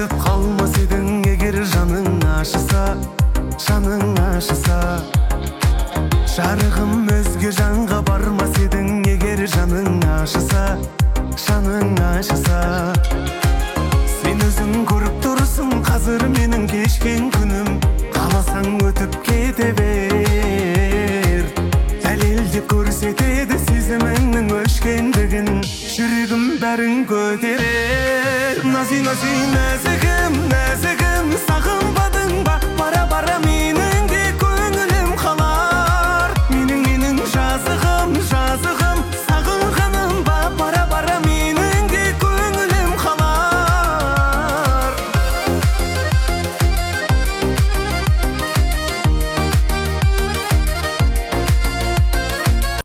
кетіп қалмас едің егер жаның ашыса, жаның ашыса. Жарығым өзге жанға бармас едің егер жаның ашыса, жаның ашыса. Сен өзің көріп тұрсың қазір менің кешкен күнім, қаласаң өтіп кете бер. Дәлелдеп көрсетеді сезіміңнің өшкендігін, жүрегім бәрін көтерер. Нази, нази, нәзігім,